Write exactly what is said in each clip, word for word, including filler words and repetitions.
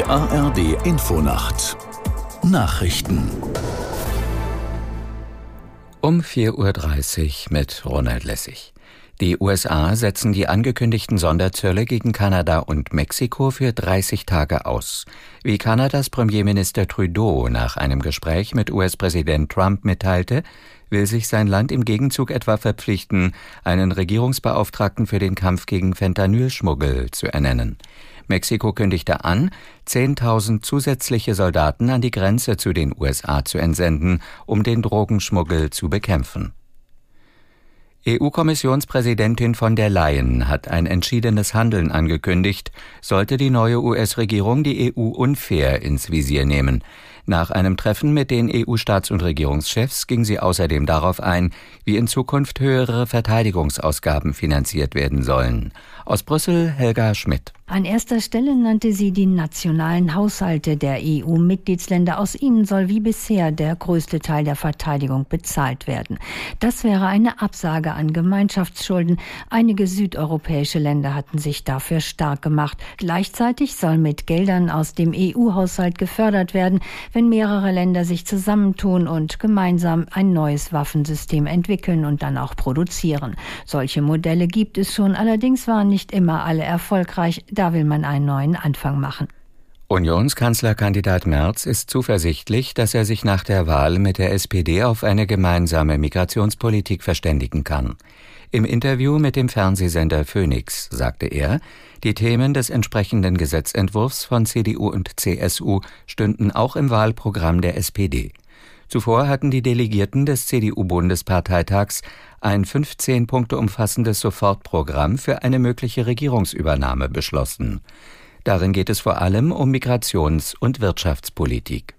A R D Infonacht Nachrichten um vier Uhr dreißig mit Ronald Lessig. Die U S A setzen die angekündigten Sonderzölle gegen Kanada und Mexiko für dreißig Tage aus. Wie Kanadas Premierminister Trudeau nach einem Gespräch mit U S-Präsident Trump mitteilte, will sich sein Land im Gegenzug etwa verpflichten, einen Regierungsbeauftragten für den Kampf gegen Fentanylschmuggel zu ernennen. Mexiko kündigte an, zehntausend zusätzliche Soldaten an die Grenze zu den U S A zu entsenden, um den Drogenschmuggel zu bekämpfen. E U-Kommissionspräsidentin von der Leyen hat ein entschiedenes Handeln angekündigt, sollte die neue U S-Regierung die E U unfair ins Visier nehmen. Nach einem Treffen mit den E U-Staats- und Regierungschefs ging sie außerdem darauf ein, wie in Zukunft höhere Verteidigungsausgaben finanziert werden sollen. Aus Brüssel Helga Schmidt. An erster Stelle nannte sie die nationalen Haushalte der E U-Mitgliedsländer. Aus ihnen soll wie bisher der größte Teil der Verteidigung bezahlt werden. Das wäre eine Absage an Gemeinschaftsschulden. Einige südeuropäische Länder hatten sich dafür stark gemacht. Gleichzeitig soll mit Geldern aus dem E U-Haushalt gefördert werden, wenn mehrere Länder sich zusammentun und gemeinsam ein neues Waffensystem entwickeln und dann auch produzieren. Solche Modelle gibt es schon, allerdings waren nicht immer alle erfolgreich. Da will man einen neuen Anfang machen. Unionskanzlerkandidat Merz ist zuversichtlich, dass er sich nach der Wahl mit der S P D auf eine gemeinsame Migrationspolitik verständigen kann. Im Interview mit dem Fernsehsender Phoenix sagte er, die Themen des entsprechenden Gesetzentwurfs von C D U und C S U stünden auch im Wahlprogramm der S P D. Zuvor hatten die Delegierten des C D U-Bundesparteitags ein fünfzehn Punkte umfassendes Sofortprogramm für eine mögliche Regierungsübernahme beschlossen. Darin geht es vor allem um Migrations- und Wirtschaftspolitik.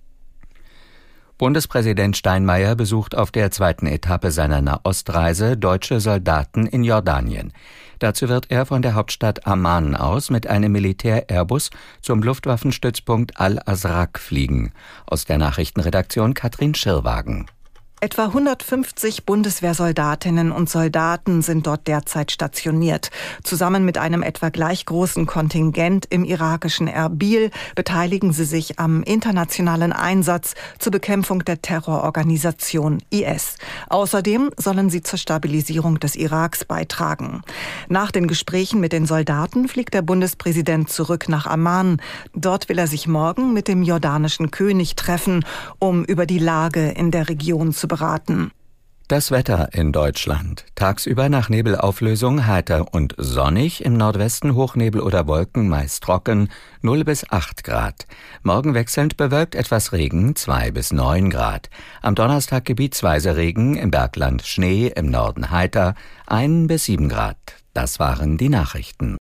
Bundespräsident Steinmeier besucht auf der zweiten Etappe seiner Nahostreise deutsche Soldaten in Jordanien. Dazu wird er von der Hauptstadt Amman aus mit einem Militär-Airbus zum Luftwaffenstützpunkt Al-Azraq fliegen. Aus der Nachrichtenredaktion Katrin Schirrwagen. Etwa hundertfünfzig Bundeswehrsoldatinnen und Soldaten sind dort derzeit stationiert. Zusammen mit einem etwa gleich großen Kontingent im irakischen Erbil beteiligen sie sich am internationalen Einsatz zur Bekämpfung der Terrororganisation I S. Außerdem sollen sie zur Stabilisierung des Iraks beitragen. Nach den Gesprächen mit den Soldaten fliegt der Bundespräsident zurück nach Amman. Dort will er sich morgen mit dem jordanischen König treffen, um über die Lage in der Region zu beraten. Das Wetter in Deutschland. Tagsüber nach Nebelauflösung heiter und sonnig, im Nordwesten Hochnebel oder Wolken, meist trocken, null bis acht Grad. Morgen wechselnd bewölkt etwas Regen, zwei bis neun Grad. Am Donnerstag gebietsweise Regen, im Bergland Schnee, im Norden heiter, ein bis sieben Grad. Das waren die Nachrichten.